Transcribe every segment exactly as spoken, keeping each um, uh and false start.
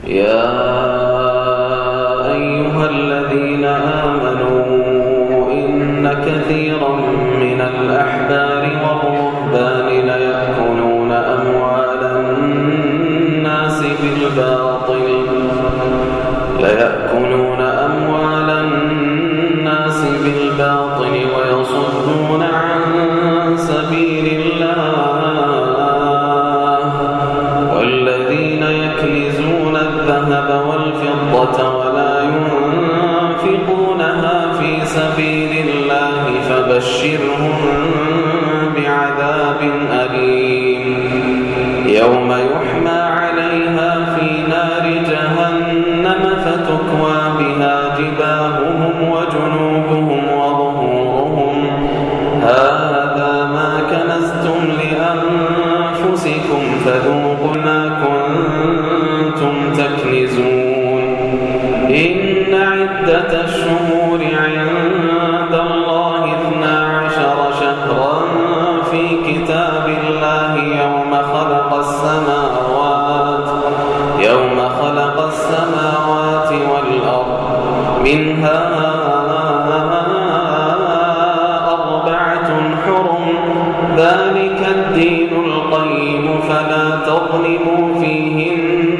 يا أيها الذين آمنوا إن كثيرا من الأحبار والرهبان ليأكلون أموال الناس بالباطل ليأكلون أموال الناس بالباطل ويصدون عن سبيل الله والذين يكنزون الذهب والفضة ولا ينفقونها في سبيل الله فبشرهم بعذاب أليم يوم يحمى عليها في نار جهنم فتكوى بها جباههم وجنوبهم وظهورهم هذا ما كنزتم لأنفسكم فذوقوا ما كنتم تكنزون إن عدة الشهور عند الله اثنا عشر شهرا في كتاب الله يوم خلق السماوات يوم خلق السماوات والأرض منها أربعة حرم ذلك الدين القيم فلا تظلموا فيهن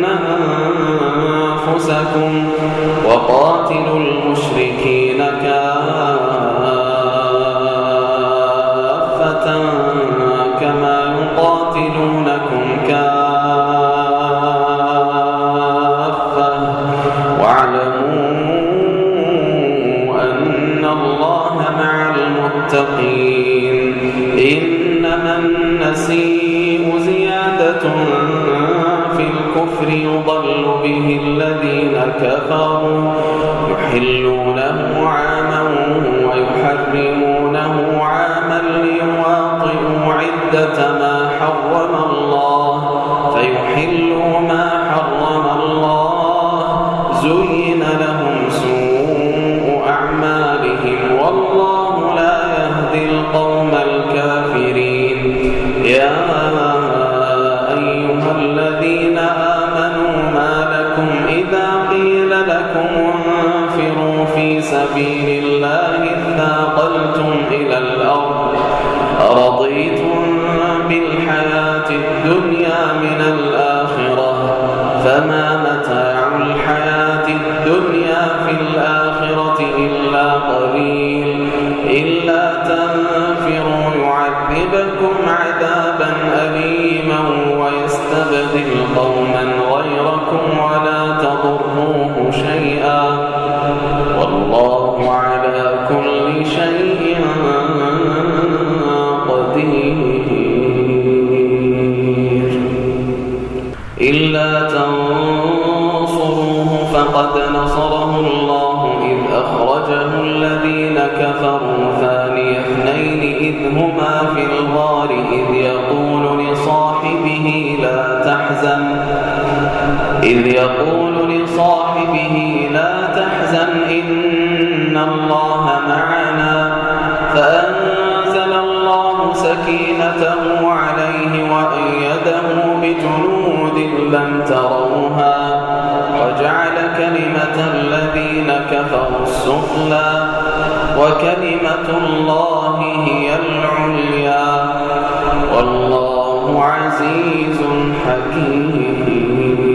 أنفسكم وقاتلوا المشركين كافة كما يقاتلونكم كافة واعلموا أن الله مع المتقين إنما النسيء زيادة في الكفر يضل به الذين كفروا يحلونه عاما ويحرمونه عاما ليواطئوا عدة ما حرم الله فيحلوا ما حرم الله زين لهم سوء أعمالهم والله لا يهدي القوم الكافرين يا أيها الذين آمنوا ما لكم إذا قيل لكم انفروا في سبيل الله اثاقلتم إلى الأرض أرضيتم بالحياة الدنيا من الآخرة فما متاع الحياة الدنيا في الآخرة إلا قليل إلا تنفروا يعذبكم عذابا أليما ويستبدل قوما غيركم ولا تضروه شيئا والله على كل شيء قدير إلا تنصروه فقد نصره الله إذ أخرجه الذين كفروا ثاني اثنين إذ هما في الغار إذ يقول لصاحبه لا تحزن إذ يقول لصاحبه لا تحزن إن الله معنا فأنزل الله سكينته عليه وأيده بجنود لم تروها وجعل كلمة الذين كفروا السفلى وكلمة الله هي العليا والله عزيز حكيم